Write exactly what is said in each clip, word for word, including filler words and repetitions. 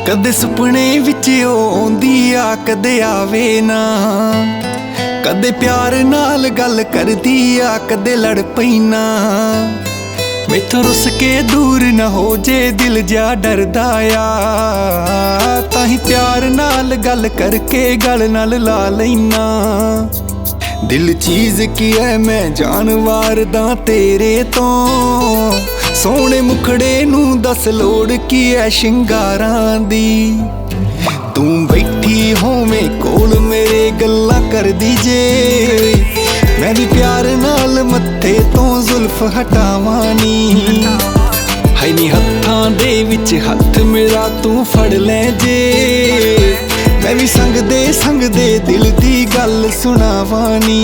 कदे सुपने विच आउंदी आ कदे आवे ना, कदे प्यार नाल गल करदी आ कदे लड़ पैना। मैथों रुस के दूर न हो जे दिल जा डरदा आ, ताही प्यार नाल गल करके गल नाल ला लैना। दिल चीज़ की है मैं जानवर दा तेरे तो, सोहणे मुखड़े नू दस लोड़ की है शिंगारां दी। तू बैठी होवे कोल मेरे गल्लां कर दी जे, मैं भी प्यार नाल मत्थे तो जुल्फ हटावां नी। है नी हत्थां दे विच हत्थ मेरा तू फड़ ले जे, मैं भी संगदे संगदे दिल दी गल सुनावां नी।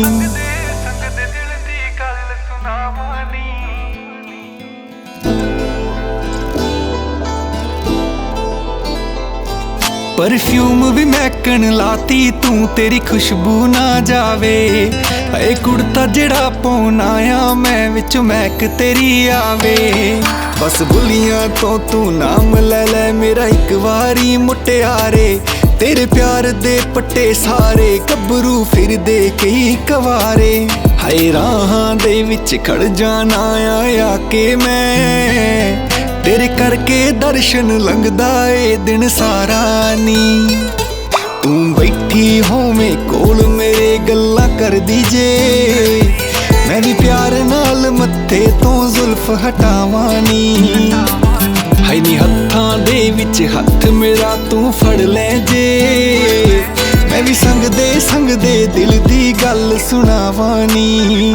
परफ्यूम भी महकन लाती तू तेरी खुशबू ना जावे, ए कुड़ता जेड़ा पौना आ मैं विच महक तेरी आवे। बस बुलियां तो तू नाम ले ले मेरा एक वारी मुटियारे, तेरे प्यार दे पट्टे सारे गब्बरू फिर दे कई कवारे। हाय राहां दे विच खड़ जाना आया के मैं, तेरे करके दर्शन लंघदा ए दिन सारा नी। तू बैठी होवे कोल मेरे गल्लां कर दी जे, मैं भी प्यार नाल मत्थे तो जुल्फ हटावां नी। है नी हत्थां दे विच हत्थ मेरा तू फड़ ले जे, मैं भी संगदे संगदे दिल दी गल सुनावां नी।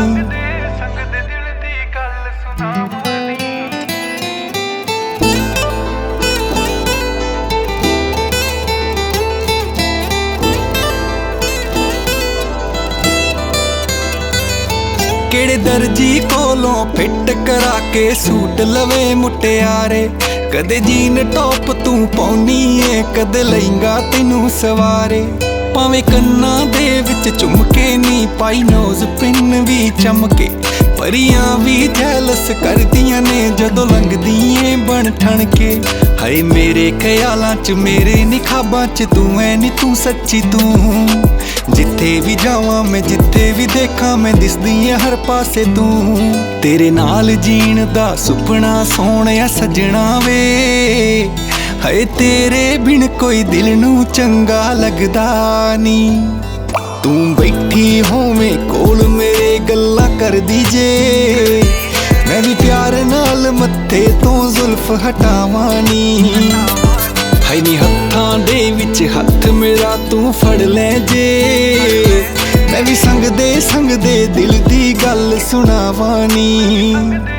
केड़े दर्जी कोलों फिट करा के सूट लवे मुटियारे, कदे जीन टॉप तू पाउनी है कदे लहंगा तैनू सवारे। भावें कन्ना दे विच झुमके नी पाई नोज पिन भी चमके, परियां भी जैलस करदियां ने जदों लंघदी बन ठण के। हाय मेरे ख्यालां च मेरे निखाबां च तू ऐ नी तू सच्ची तू, जिथे भी जावां मैं जिथे भी देखा मैं दिसदी ऐ हर पासे तू। तेरे नाल जीण दा सुपना सोहणिया सजना वे, हाय तेरे बिन कोई दिल नू चंगा लगदा नी। तू बैठी होवे कोल मेरे गल्लां कर दी जे, मैं भी प्यार नाल मत्थे तो जुल्फ हटावां नी। है नी हत्थां दे विच हत्थ मेरा तू फड़ ले जे, मैं भी संगदे संगदे दिल दी गल सुनावां नी।